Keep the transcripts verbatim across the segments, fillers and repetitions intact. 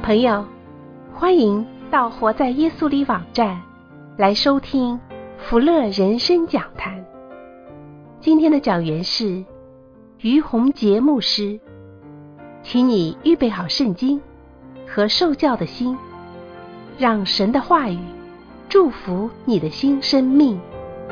朋友，欢迎到活在耶稣里网站来收听福乐人生讲坛。今天的讲员是于洪杰牧师，请你预备好圣经和受教的心，让神的话语祝福你的新生命。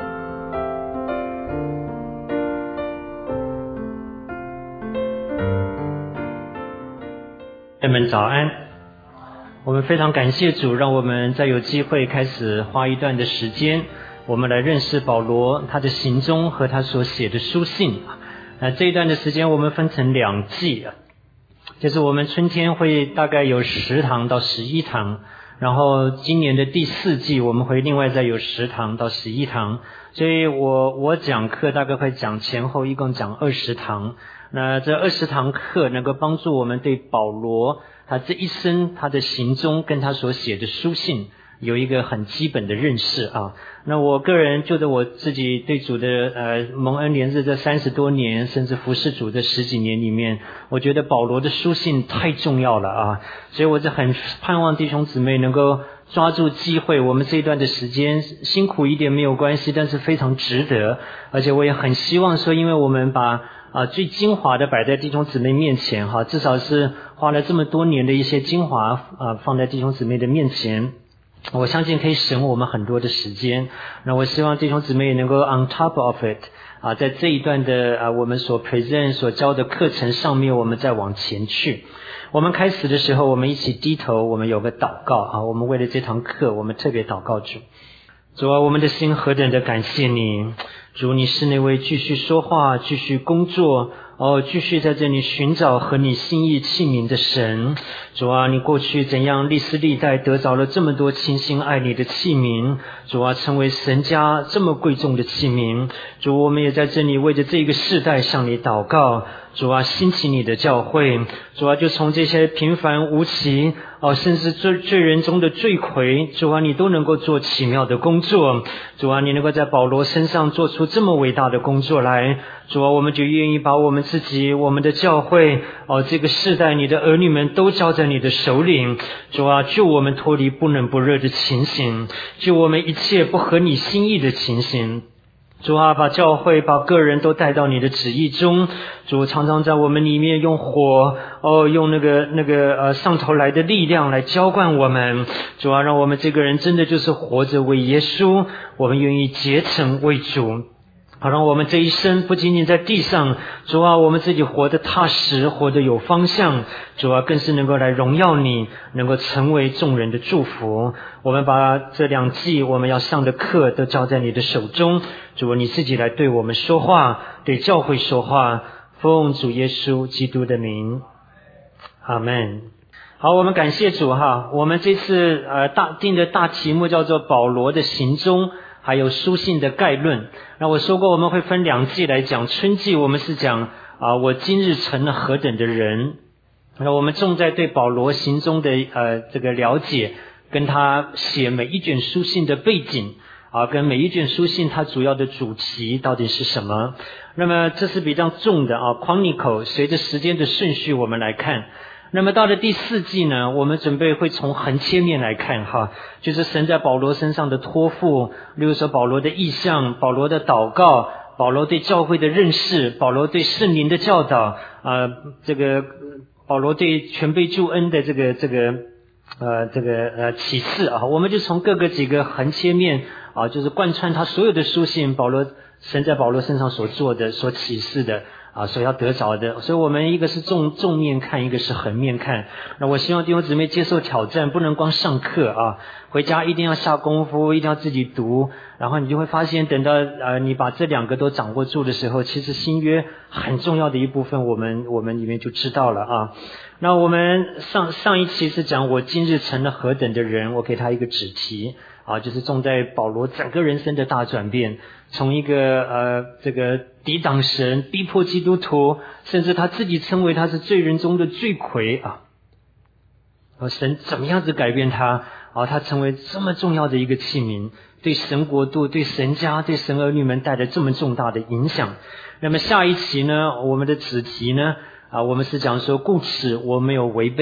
朋友们早安，我们非常感谢主，让我们再有机会开始花一段的时间，我们来认识保罗他的行踪和他所写的书信。那这一段的时间我们分成两季，就是我们春天会大概有十堂到十一堂，然后今年的第四季我们会另外再有十堂到十一堂，所以我我讲课大概会讲前后一共讲二十堂。那这二十堂课能够帮助我们对保罗他这一生他的行踪跟他所写的书信有一个很基本的认识啊。那我个人就着我自己对主的呃蒙恩连日这三十多年，甚至服侍主的十几年里面，我觉得保罗的书信太重要了啊，所以我就很盼望弟兄姊妹能够抓住机会，我们这一段的时间辛苦一点没有关系，但是非常值得。而且我也很希望说，因为我们把啊最精华的摆在弟兄姊妹面前哈，至少是花了这么多年的一些精华啊放在弟兄姊妹的面前，我相信可以省我们很多的时间。那我希望弟兄姊妹也能够 on top of it 啊，在这一段的啊我们所 present 所教的课程上面，我们再往前去。我们开始的时候，我们一起低头，我们有个祷告啊，我们为了这堂课，我们特别祷告主。主啊，我们的心何等的感谢你，主，你是那位继续说话、继续工作哦，继续在这里寻找和你心意器皿的神。主啊，你过去怎样历世历代得着了这么多倾心爱你的器皿，主啊，成为神家这么贵重的器皿。主，我们也在这里为着这个世代向你祷告，主啊，兴起你的教会，主啊，就从这些平凡无奇哦，甚至罪罪人中的罪魁，主啊，你都能够做奇妙的工作。主啊，你能够在保罗身上做出这么伟大的工作来，主啊，我们就愿意把我们自己、我们的教会哦，这个世代你的儿女们都交在你的手里。主啊，救我们脱离不冷不热的情形，救我们一切不合你心意的情形。主啊，把教会把个人都带到你的旨意中。主常常在我们里面用火哦，用那个那个呃上头来的力量来浇灌我们。主啊，让我们这个人真的就是活着为耶稣，我们愿意竭诚为主。好，让我们这一生不仅仅在地上，主啊，我们自己活得踏实，活得有方向，主啊，更是能够来荣耀你，能够成为众人的祝福。我们把这两季我们要上的课都交在你的手中，主啊，你自己来对我们说话，对教会说话，奉主耶稣基督的名，阿们。好，我们感谢主哈，我们这次呃大定的大题目叫做保罗的行踪还有书信的概论。那我说过我们会分两季来讲，春季我们是讲啊、呃、我今日成了何等的人。那我们重在对保罗行踪的呃这个了解，跟他写每一卷书信的背景啊，跟每一卷书信它主要的主题到底是什么。那么这是比较重的啊 Chronicle， 随着时间的顺序我们来看。那么到了第四季呢，我们准备会从横切面来看哈，就是神在保罗身上的托付，例如说保罗的意象、保罗的祷告、保罗对教会的认识、保罗对圣灵的教导啊，这个保罗对全备救恩的这个这个呃这个呃启示啊，我们就从各个几个横切面啊，就是贯穿他所有的书信，保罗神在保罗身上所做的、所启示的啊，所要得着的。所以我们一个是纵纵面看，一个是横面看。那我希望弟兄姊妹接受挑战，不能光上课啊，回家一定要下功夫，一定要自己读，然后你就会发现等到呃你把这两个都掌握住的时候，其实新约很重要的一部分我们我们里面就知道了啊。那我们上上一期是讲我今日成了何等的人，我给他一个指题啊，就是重在保罗整个人生的大转变，从一个呃这个抵挡神、逼迫基督徒，甚至他自己称为他是罪人中的罪魁啊，神怎么样子改变他啊？他成为这么重要的一个器皿，对神国度、对神家、对神儿女们带来这么重大的影响。那么下一期呢，我们的子题呢啊，我们是讲说，故此我没有违背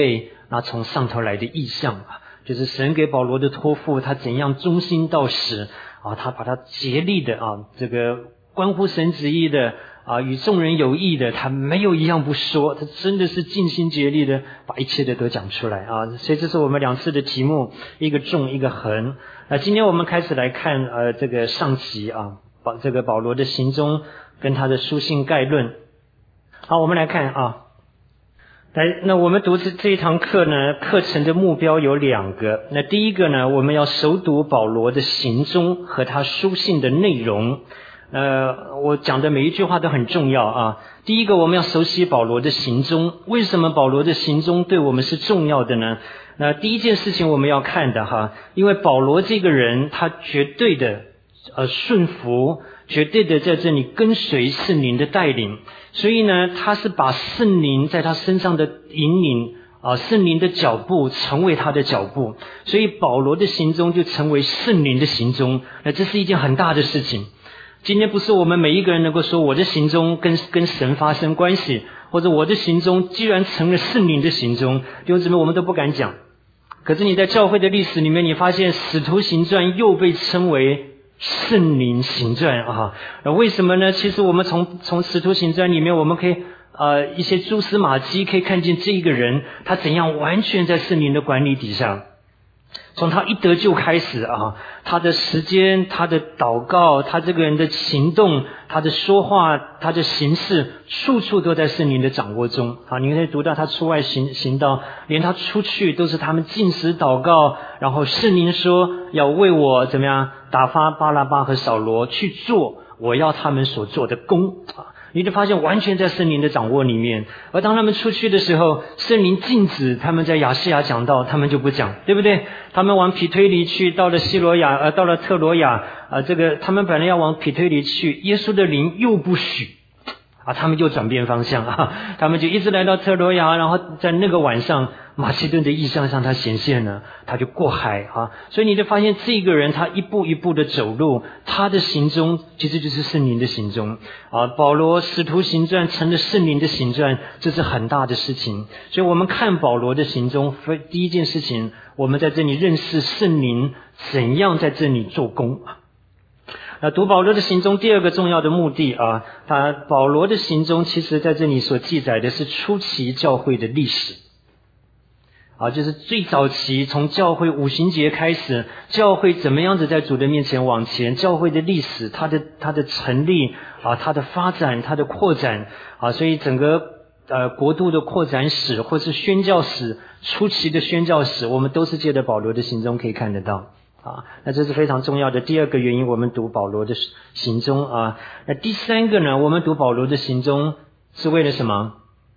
那从上头来的意象啊，就是神给保罗的托付，他怎样忠心到死啊，他把他竭力的啊，这个关乎神旨意的啊，与众人有益的，他没有一样不说，他真的是尽心竭力的把一切的都讲出来啊。所以这是我们两次的题目，一个重一个横。那今天我们开始来看呃这个上集啊，保这个保罗的行踪跟他的书信概论。好，我们来看啊。来，那我们读这这一堂课呢，课程的目标有两个。那第一个呢，我们要熟读保罗的行踪和他书信的内容。呃，我讲的每一句话都很重要啊。第一个，我们要熟悉保罗的行踪。为什么保罗的行踪对我们是重要的呢？那第一件事情我们要看的哈，因为保罗这个人，他绝对的呃顺服，绝对的在这里跟随圣灵的带领。所以呢，他是把圣灵在他身上的引领啊，圣灵的脚步成为他的脚步，所以保罗的行踪就成为圣灵的行踪。那这是一件很大的事情。今天不是我们每一个人能够说我的行踪跟跟神发生关系，或者我的行踪既然成了圣灵的行踪，弟兄姊妹我们都不敢讲。可是你在教会的历史里面，你发现使徒行传又被称为圣灵行传啊，为什么呢？其实我们从从使徒行传里面，我们可以呃一些蛛丝马迹可以看见这一个人他怎样完全在圣灵的管理底下。从他一得救开始啊，他的时间，他的祷告，他这个人的行动，他的说话，他的行事，处处都在圣灵的掌握中啊。你可以读到他出外行行道，连他出去都是他们禁食祷告，然后圣灵说要为我怎么样打发巴拉巴和扫罗去做我要他们所做的工啊。你就发现完全在圣灵的掌握里面。而当他们出去的时候，圣灵禁止他们在亚细亚讲道，他们就不讲，对不对？他们往庇推离去，到了西罗亚呃，到了特罗亚呃，这个他们本来要往庇推离去，耶稣的灵又不许啊，他们就转变方向啊，他们就一直来到特罗亚，然后在那个晚上马其顿的异象向他显现了，他就过海啊。所以你就发现这个人他一步一步的走路，他的行踪其实就是圣灵的行踪啊。保罗使徒行传成了圣灵的行传，这是很大的事情。所以我们看保罗的行踪，第一件事情，我们在这里认识圣灵怎样在这里做工。那读保罗的行踪第二个重要的目的啊，他保罗的行踪其实在这里所记载的是初期教会的历史啊，就是最早期从教会五旬节开始，教会怎么样子在主的面前往前，教会的历史，它的它的成立啊，它的发展，它的扩展啊，所以整个呃国度的扩展史或是宣教史，初期的宣教史，我们都是借着保罗的行踪可以看得到。啊，那这是非常重要的第二个原因，我们读保罗的行踪啊。那第三个呢，我们读保罗的行踪是为了什么？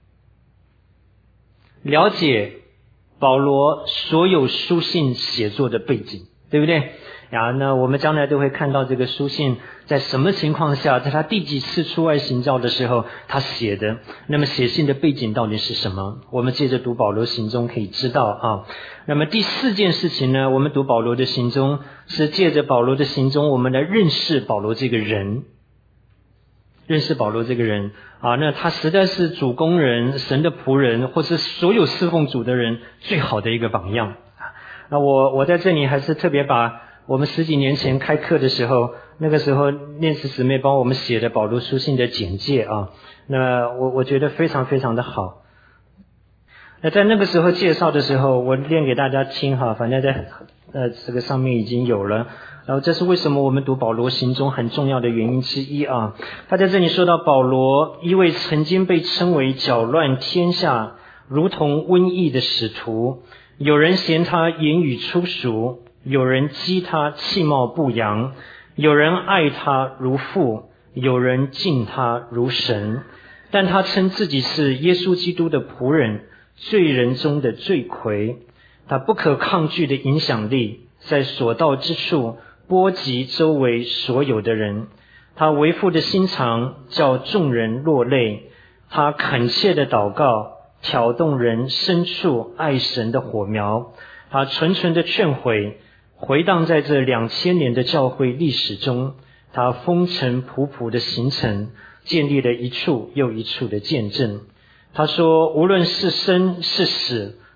了解保罗所有书信写作的背景，对不对？啊，那我们将来都会看到这个书信在什么情况下，在他第几次出外行教的时候他写的，那么写信的背景到底是什么？我们借着读保罗行踪可以知道啊。那么第四件事情呢，我们读保罗的行踪是借着保罗的行踪，我们来认识保罗这个人，认识保罗这个人啊，那他实在是主工人、神的仆人，或是所有侍奉主的人最好的一个榜样啊。那我我在这里还是特别把我们十几年前开课的时候，那个时候念慈姊妹帮我们写的保罗书信的简介啊，那我我觉得非常非常的好。那在那个时候介绍的时候，我念给大家听哈，反正在呃这个上面已经有了。然后这是为什么我们读保罗行踪很重要的原因之一啊。他在这里说到保罗，一位曾经被称为搅乱天下如同瘟疫的使徒，有人嫌他言语粗俗，有人讥他气貌不扬，有人爱他如父，有人敬他如神，但他称自己是耶稣基督的仆人，罪人中的罪魁。他不可抗拒的影响力在所到之处波及周围所有的人，他为父的心肠叫众人落泪，他恳切的祷告挑动人深处爱神的火苗，他纯纯的劝诲回荡在这两千年的教会历史中，他风尘仆仆的行程建立了一处又一处的见证。他说，无论是生是死，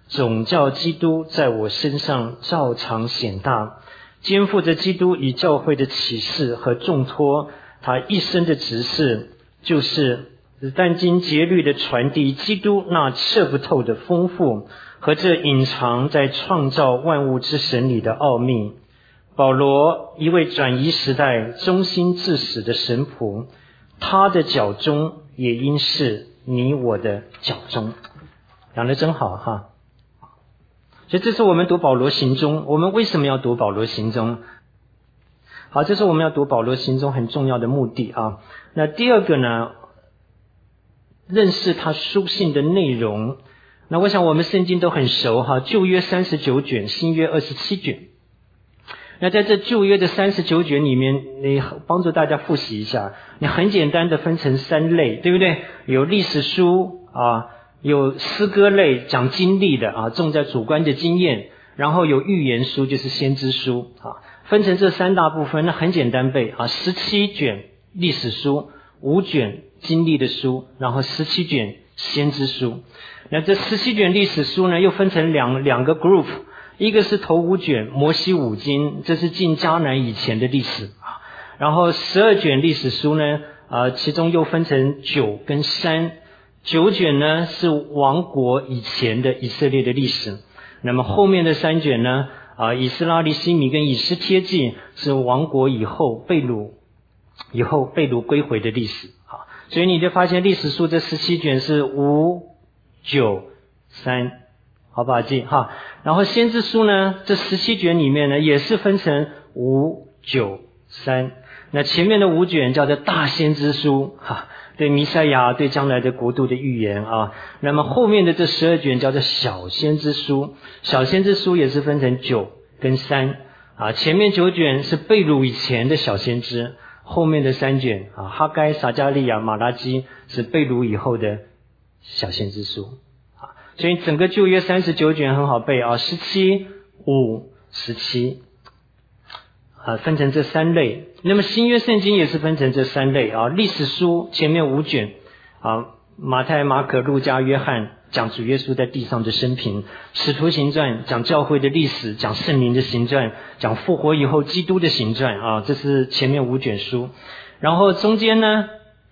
总叫基督在我身上照常显大，肩负着基督与教会的启示和重托，他一生的职事就是殚精竭虑地传递基督那测不透的丰富和这隐藏在创造万物之神里的奥秘。保罗，一位转移时代忠心至死的神仆，他的脚中也应是你我的脚中。讲得真好哈！所以这是我们读保罗行踪。我们为什么要读保罗行踪？好，这是我们要读保罗行踪很重要的目的啊。那第二个呢，认识他书信的内容。那我想我们圣经都很熟哈，旧约三十九卷，新约二十七卷。那在这旧约的三十九卷里面，你帮助大家复习一下，你很简单的分成三类，对不对？有历史书啊，有诗歌类讲经历的啊，重在主观的经验，然后有预言书，就是先知书啊，分成这三大部分。那很简单背啊，十七卷历史书，五卷经历的书，然后十七卷先知书。那这十七卷历史书呢，又分成两两个 group， 一个是头五卷摩西五经，这是进迦南以前的历史啊。然后十二卷历史书呢，啊，其中又分成九跟三。九卷呢是亡国以前的以色列的历史，那么后面的三卷呢，啊，以斯拉、尼希米跟以斯帖记是亡国以后被掳以后被掳归回的历史啊。所以你就发现历史书这十七卷是五九三，好不好记哈？然后先知书呢，这十七卷里面呢也是分成五九三。那前面的五卷叫做大先知书哈，对弥赛亚对将来的国度的预言啊。那么后面的这十二卷叫做小先知书，小先知书也是分成九跟三啊。前面九卷是被掳以前的小先知，后面的三卷啊，哈该、撒迦利亚、马拉基是被掳以后的小先知书啊。所以整个旧约三十九卷很好背啊，十七、五、十七啊，分成这三类。那么新约圣经也是分成这三类啊，历史书前面五卷啊，马太、马可、路加、约翰讲主耶稣在地上的生平，使徒行传讲教会的历史，讲圣灵的行传，讲复活以后基督的行传啊，这是前面五卷书。然后中间呢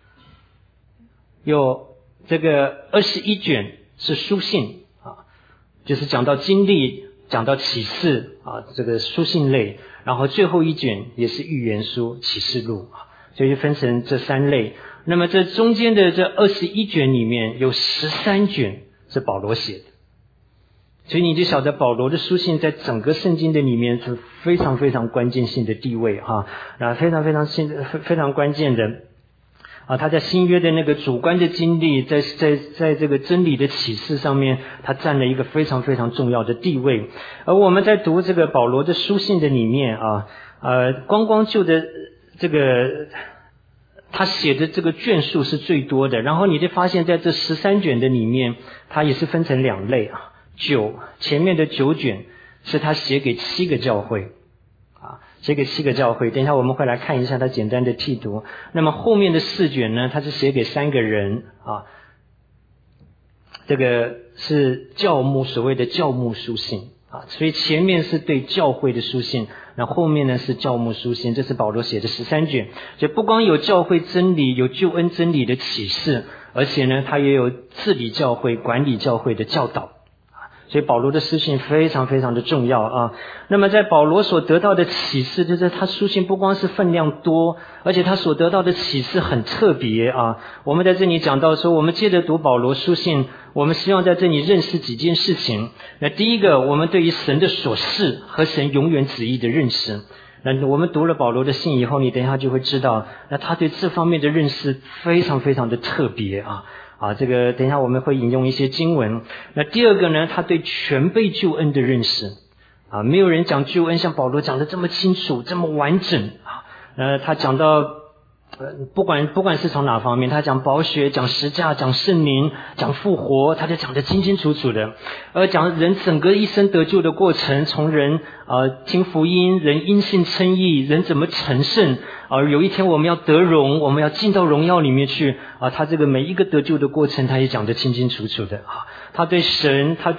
有这个二十一卷是书信啊，就是讲到经历，讲到启示啊，这个书信类。然后最后一卷也是预言书启示录啊，所以就分成这三类。那么这中间的这二十一卷里面有十三卷是保罗写的，所以你就晓得保罗的书信在整个圣经的里面是非常非常关键性的地位哈，啊，非常非常非非常关键的啊，他在新约的那个主观的经历，在在在这个真理的启示上面，他占了一个非常非常重要的地位。而我们在读这个保罗的书信的里面啊，呃，光光就的这个他写的这个卷数是最多的。然后你就发现在这十三卷的里面，他也是分成两类啊，九前面的九卷是他写给七个教会。写给七个教会，等一下我们会来看一下他简单的剔读。那么后面的四卷呢，他是写给三个人啊，这个是教牧，所谓的教牧书信啊，所以前面是对教会的书信，那后面呢是教牧书信，这是保罗写的十三卷。所以不光有教会真理，有救恩真理的启示，而且呢他也有治理教会、管理教会的教导。所以保罗的书信非常非常的重要啊。那么在保罗所得到的启示，就是他书信不光是分量多，而且他所得到的启示很特别啊。我们在这里讲到说，我们接着读保罗书信，我们希望在这里认识几件事情。那第一个，我们对于神的所示和神永远旨意的认识。那我们读了保罗的信以后，你等一下就会知道，那他对这方面的认识非常非常的特别啊。啊，这个等一下我们会引用一些经文。那第二个呢，他对全备救恩的认识啊，没有人讲救恩像保罗讲的这么清楚、这么完整啊。呃，他讲到呃，不管不管是从哪方面，他讲宝血、讲十架、讲圣灵、讲复活，他就讲得清清楚楚的。而讲人整个一生得救的过程，从人呃听福音，人因信称义，人怎么成圣啊，有一天我们要得荣，我们要进到荣耀里面去啊，他这个每一个得救的过程，他也讲得清清楚楚的啊。他对神，他对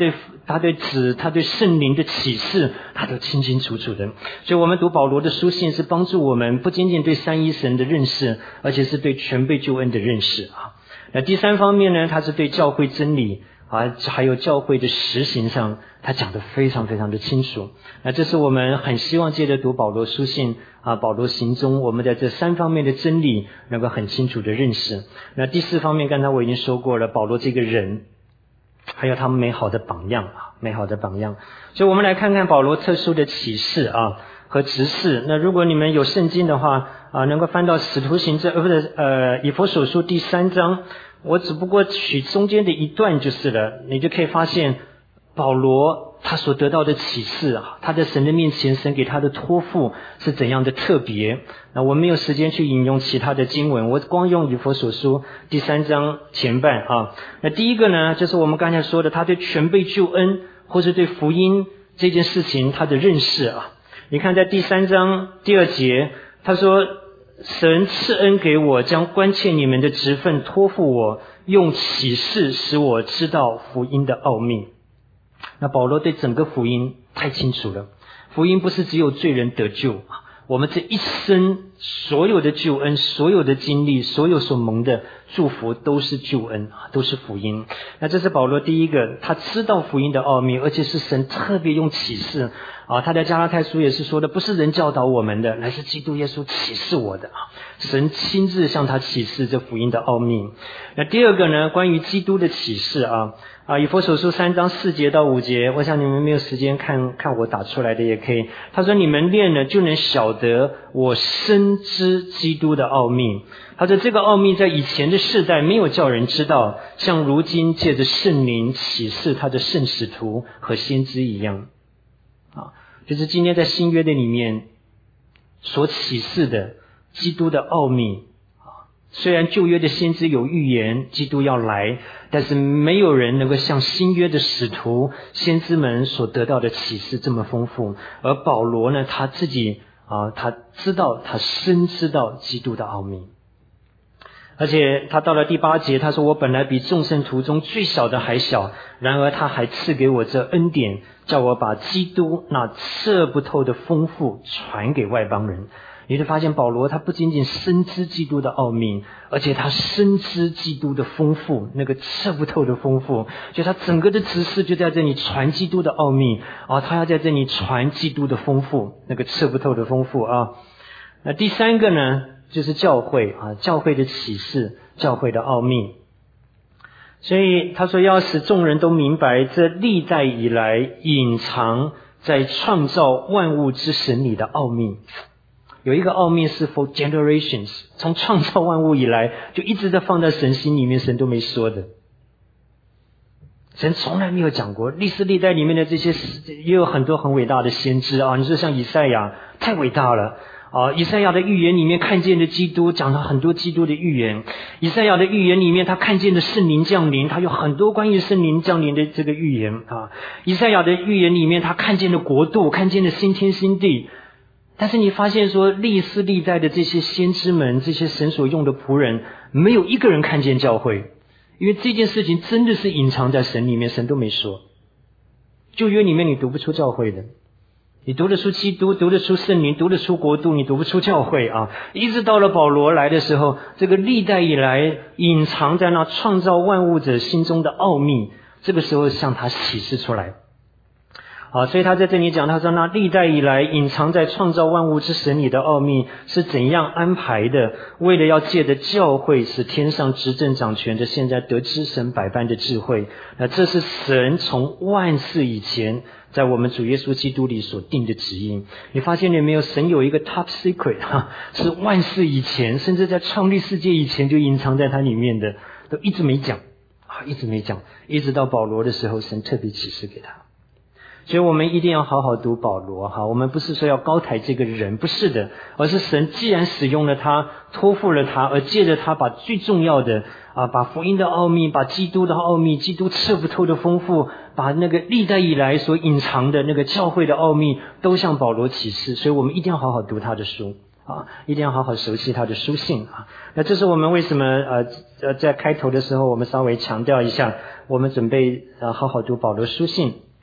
他对子，他对圣灵的启示，他都清清楚楚的。所以我们读保罗的书信是帮助我们不仅仅对三一神的认识，而且是对全备救恩的认识啊。那第三方面呢，他是对教会真理啊，还有教会的实行上，他讲得非常非常的清楚。那这是我们很希望借着读保罗书信啊，保罗行踪，我们在这三方面的真理能够很清楚的认识。那第四方面，刚才我已经说过了，保罗这个人，还有他们美好的榜样啊，美好的榜样。所以我们来看看保罗特殊的启示啊和执事。那如果你们有圣经的话啊，能够翻到使徒行传呃不是呃以弗所书第三章，我只不过取中间的一段就是了，你就可以发现保罗他所得到的启示啊，他在神的面前，神给他的托付是怎样的特别。那我没有时间去引用其他的经文，我光用以弗所书第三章前半啊。那第一个呢，就是我们刚才说的，他对全备救恩或是对福音这件事情他的认识啊。你看在第三章第二节，他说神赐恩给我，将关切你们的职分托付我，用启示使我知道福音的奥秘。那保罗对整个福音太清楚了，福音不是只有罪人得救，我们这一生所有的救恩，所有的经历，所有所蒙的祝福都是救恩，都是福音。那这是保罗第一个，他知道福音的奥秘，而且是神特别用启示啊。他在加拉太书也是说的，不是人教导我们的，乃是基督耶稣启示我的啊。神亲自向他启示这福音的奥秘。那第二个呢，关于基督的启示啊啊，以弗所书三章四节到五节，我想你们没有时间看看我打出来的也可以。他说你们练了就能晓得我深知基督的奥秘。他说这个奥秘在以前的世代没有叫人知道，像如今借着圣灵启示他的圣使徒和先知一样啊，就是今天在新约的里面所启示的基督的奥秘。虽然旧约的先知有预言基督要来，但是没有人能够像新约的使徒先知们所得到的启示这么丰富。而保罗呢，他自己啊，他知道，他深知道基督的奥秘。而且他到了第八节，他说我本来比众圣徒中最小的还小，然而他还赐给我这恩典，叫我把基督那测不透的丰富传给外邦人。你就发现保罗他不仅仅深知基督的奥秘，而且他深知基督的丰富，那个测不透的丰富，就他整个的职事就在这里传基督的奥秘啊，他要在这里传基督的丰富，那个测不透的丰富啊。那第三个呢，就是教会啊，教会的启示，教会的奥秘。所以他说要使众人都明白这历代以来隐藏在创造万物之神里的奥秘。有一个奥秘是 for generations， 从创造万物以来就一直在放在神心里面，神都没说的，神从来没有讲过。历史历代里面的这些也有很多很伟大的先知啊，你说像以赛亚太伟大了啊！以赛亚的预言里面看见的基督，讲了很多基督的预言。以赛亚的预言里面他看见的圣灵降临，他有很多关于圣灵降临的这个预言啊。以赛亚的预言里面他看见的国度，看见的新天新地。但是你发现说历世历代的这些先知们，这些神所用的仆人，没有一个人看见教会，因为这件事情真的是隐藏在神里面，神都没说。旧约里面你读不出教会的，你读得出基督，读得出圣灵，读得出国度，你读不出教会啊！一直到了保罗来的时候，这个历代以来隐藏在那创造万物者心中的奥秘，这个时候向他启示出来。啊，所以他在这里讲，他说那历代以来隐藏在创造万物之神里的奥秘是怎样安排的，为了要借着教会使天上执政掌权的现在得知神百般的智慧。那这是神从万世以前在我们主耶稣基督里所定的旨意。你发现了没有？神有一个 top secret 哈，是万世以前，甚至在创立世界以前就隐藏在它里面的，都一直没讲啊，一直没讲，一直到保罗的时候，神特别启示给他。所以我们一定要好好读保罗哈，我们不是说要高抬这个人，不是的，而是神既然使用了他，托付了他，而借着他把最重要的啊，把福音的奥秘，把基督的奥秘，基督测不透的丰富，把那个历代以来所隐藏的那个教会的奥秘，都向保罗启示。所以我们一定要好好读他的书啊，一定要好好熟悉他的书信啊。那这是我们为什么呃呃在开头的时候我们稍微强调一下，我们准备呃好好读保罗书信。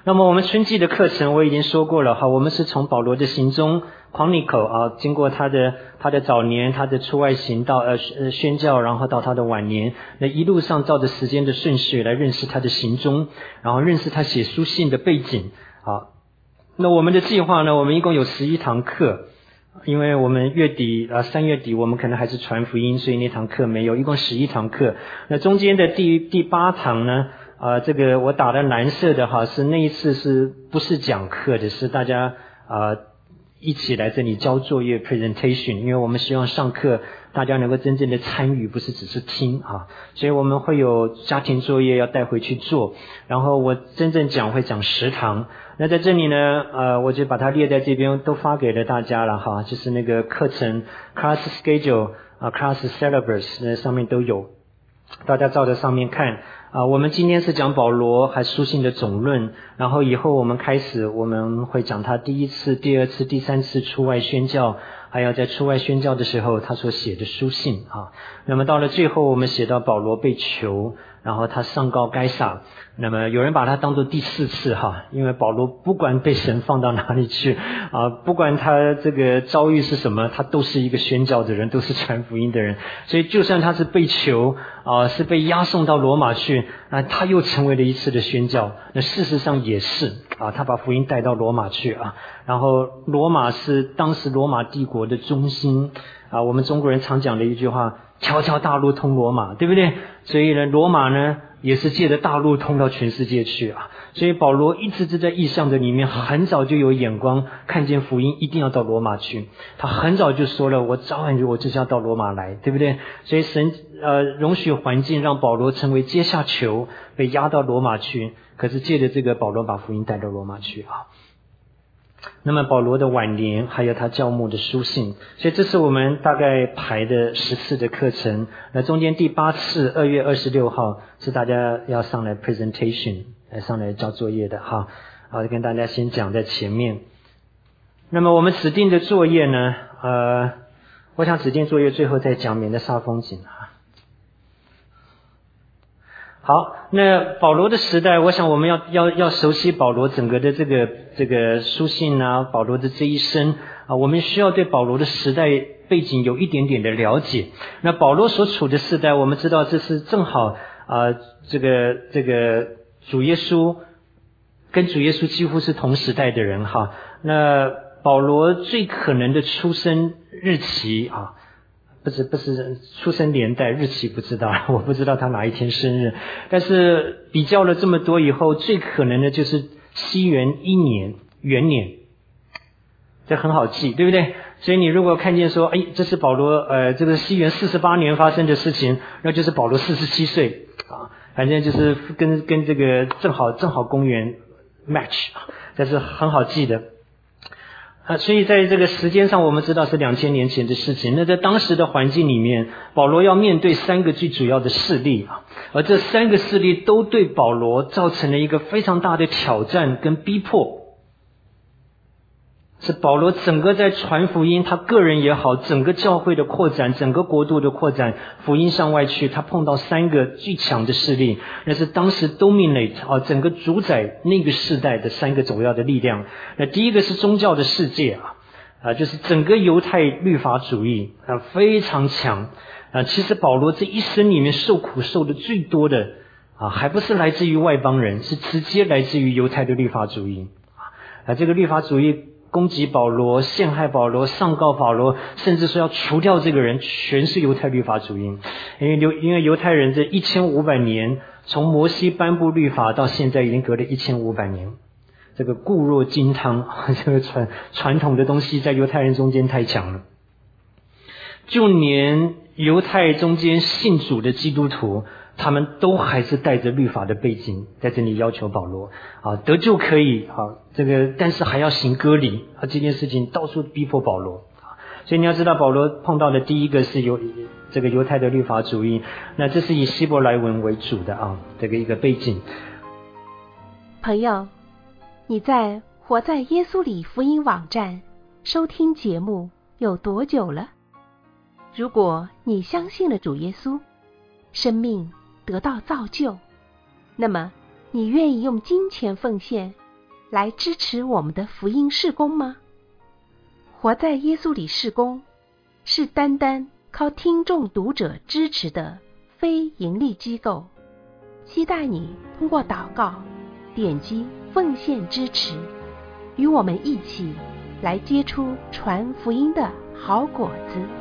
那么我们春季的课程我已经说过了哈，我们是从保罗的行踪 Chronicle 啊，经过他的他的早年，他的出外行到呃呃宣教，然后到他的晚年，那一路上照着时间的顺序来认识他的行踪，然后认识他写书信的背景啊。那我们的计划呢，我们一共有十一堂课，因为我们月底啊三月底我们可能还是传福音，所以那堂课没有，一共十一堂课。那中间的第第八堂呢，啊这个我打的蓝色的哈，是那一次是不是讲课的，是大家啊一起来这里交作业 presentation， 因为我们希望上课大家能够真正的参与，不是只是听啊，所以我们会有家庭作业要带回去做，然后我真正讲会讲十堂。那在这里呢呃我就把它列在这边，都发给了大家了哈，就是那个课程 class schedule 啊 class syllabus 那上面都有，大家照着上面看啊。我们今天是讲保罗还书信的总论，然后以后我们开始我们会讲他第一次、第二次、第三次出外宣教，还有在出外宣教的时候他所写的书信啊。那么到了最后我们写到保罗被囚，然后他上告该撒，那么有人把它当作第四次哈，因为保罗不管被神放到哪里去啊，不管他这个遭遇是什么，他都是一个宣教的人，都是传福音的人，所以就算他是被囚啊，是被押送到罗马去啊，他又成为了一次的宣教。那事实上也是啊，他把福音带到罗马去啊，然后罗马是当时罗马帝国的中心啊，我们中国人常讲的一句话，条条大路通罗马，对不对？所以呢，罗马呢也是借着大路通到全世界去啊。所以保罗一直是在异象的里面，很早就有眼光，看见福音一定要到罗马去。他很早就说了，我早晚就我就是要到罗马来，对不对？所以神呃容许环境让保罗成为阶下囚，被押到罗马去。可是借着这个，保罗把福音带到罗马去啊。那么保罗的晚年还有他教牧的书信，所以这是我们大概排的十次的课程。那中间第八次二月二十六号是大家要上来 presentation 来上来交作业的哈，好，跟大家先讲在前面。那么我们指定的作业呢呃我想指定作业最后再讲，免得煞风景啊。好，那保罗的时代，我想我们要要要熟悉保罗整个的这个这个书信啊，保罗的这一生啊，我们需要对保罗的时代背景有一点点的了解。那保罗所处的时代，我们知道这是正好啊，这个这个主耶稣跟主耶稣几乎是同时代的人哈。那保罗最可能的出生日期啊。不是不是出生年代日期不知道，我不知道他哪一天生日，但是比较了这么多以后，最可能的就是西元一年元年，这很好记，对不对？所以你如果看见说，哎，这是保罗呃这个西元四十八年发生的事情，那就是保罗四十七岁啊，反正就是跟跟这个正好正好公元 match 啊，这是很好记的。啊，所以在这个时间上我们知道是两千年前的事情。那在当时的环境里面，保罗要面对三个最主要的势力啊，而这三个势力都对保罗造成了一个非常大的挑战跟逼迫。是保罗整个在传福音，他个人也好，整个教会的扩展，整个国度的扩展，福音向外去，他碰到三个最强的势力，那是当时 dominate 啊，整个主宰那个世代的三个主要的力量。那第一个是宗教的世界啊，啊，就是整个犹太律法主义啊，非常强啊。其实保罗这一生里面受苦受的最多的啊，还不是来自于外邦人，是直接来自于犹太的律法主义啊。这个律法主义攻击保罗，陷害保罗，上告保罗，甚至说要除掉这个人，全是犹太律法主义。因为犹因为犹太人这一千五百年，从摩西颁布律法到现在已经隔了一千五百年，这个固若金汤，这个传传统的东西在犹太人中间太强了。就连犹太中间信主的基督徒，他们都还是带着律法的背景在这里要求保罗啊，得救可以啊，这个但是还要行割礼啊，这件事情到处逼迫保罗啊。所以你要知道，保罗碰到的第一个是犹这个犹太的律法主义，那这是以希伯来文为主的啊，这个一个背景。 朋友，你在活在耶稣里福音网站收听节目有多久了？如果你相信了主耶稣，生命得到造就，那么你愿意用金钱奉献来支持我们的福音事工吗？活在耶稣里事工是单单靠听众读者支持的非盈利机构，期待你通过祷告点击奉献支持，与我们一起来结出传福音的好果子。